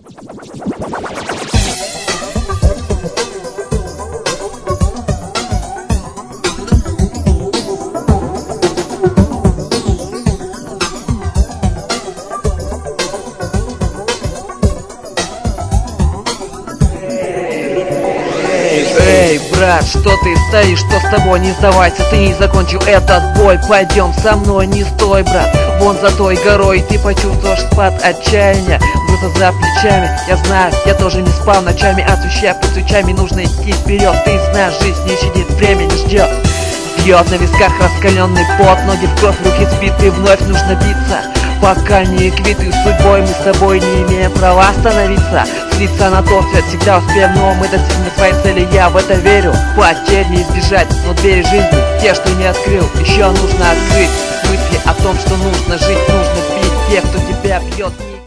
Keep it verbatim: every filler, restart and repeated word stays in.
Эй, брат, что ты стоишь, что с тобой? Не сдавайся, ты не закончил этот бой. Пойдем со мной, не стой, брат. Вон за той горой ты почувствуешь спад отчаяния. Груза за плечами, я знаю, я тоже не спал ночами. Освещая под свечами, нужно идти вперед. Ты знаешь, жизнь не щадит, время не ждет. Бьет на висках раскаленный пот, ноги в кровь, руки сбиты, вновь нужно биться. Пока не квиты с судьбой, мы с тобой не имеем права остановиться. Слиться на тот свет всегда успеем, но мы достигнем своей цели, я в это верю. Потерь не избежать, но двери жизни, те, что не открыл, еще нужно открыть. Мысли о том, что нужно жить, нужно бить тех, кто тебя бьет.